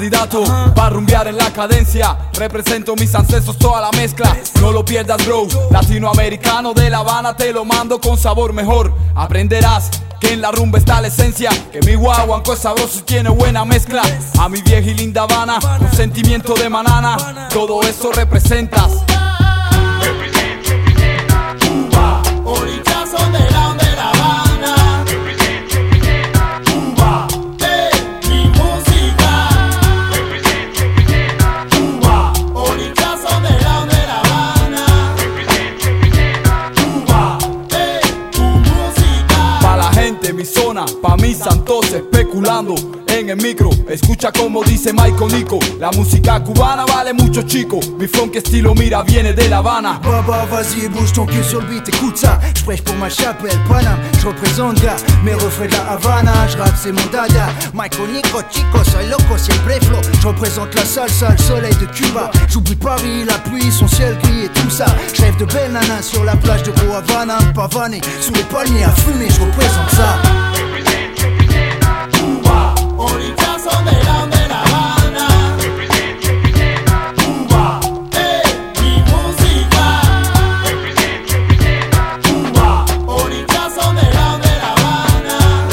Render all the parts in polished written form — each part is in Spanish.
candidato para rumbear en la cadencia. Represento mis ancestros, toda la mezcla. No lo pierdas, bro. Latinoamericano de La Habana, te lo mando con sabor mejor. Aprenderás que en la rumba está la esencia, que mi guaguanco es sabroso y tiene buena mezcla. A mi vieja y linda Habana, con sentimiento de manana, todo eso representas. Cuba, orichas son de la Habana. Cuba, mi música. Cuba, orichas son de la Habana. Cuba, tu música. Pa' la gente, mi zona, pa' mis santos especulando en el micro, escucha como dice Michael Nico. La música cubana vale mucho, chico. Mi funk estilo, mira, viene de La Habana. Baba, vas-y, bouge ton cul sur le beat, écoute ça. J'prêche pour ma chapelle, Paname, j'représente gars. Mes refrains de La Havana, j'rappe c'est mon dada. Michael Nico, chico, soy loco, siempre flow. J'représente la salsa, le soleil de Cuba. J'oublie Paris, la pluie, son ciel gris et tout ça. J'rêve de belles nanas sur la plage de Gros Havana. Pavané, sous les palmiers à fumer, j'représente ça. Cuba, orichas son de la Habana. Cuba, mi música. Cuba, orichas son de la Habana.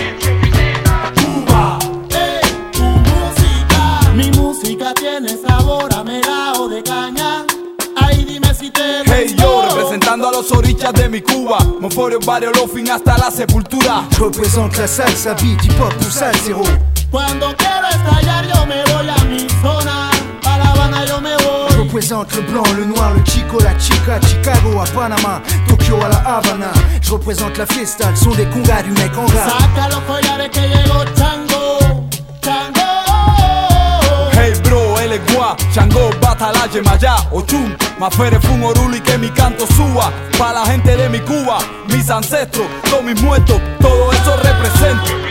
Cuba, tu música. Mi música tiene sabor a melao de caña. Ay, dime si te gustó. Hey yo, representando a los orichas de mi Cuba. Monforio, barrio, Lofin hasta la sepultura. J'représente la salsa, beat, hip-hop, tout ça, zéro. Cuando quiero estallar yo me voy a mi zona. A La Habana yo me voy. J'représente le blanc, le noir, le chico, la chica, Chicago à Panama, Tokyo à La Habana. J'représente la fiesta, le son des congas du mec en rap. Saca los collares que llegó Chango, Chango. Hey bro, él es guá, Changó, Batala, Yemayá, Ochun, Mafere, Fun, Oruli, que mi canto suba. Pa' la gente de mi Cuba, mis ancestros, todos mis muertos, todo eso represento.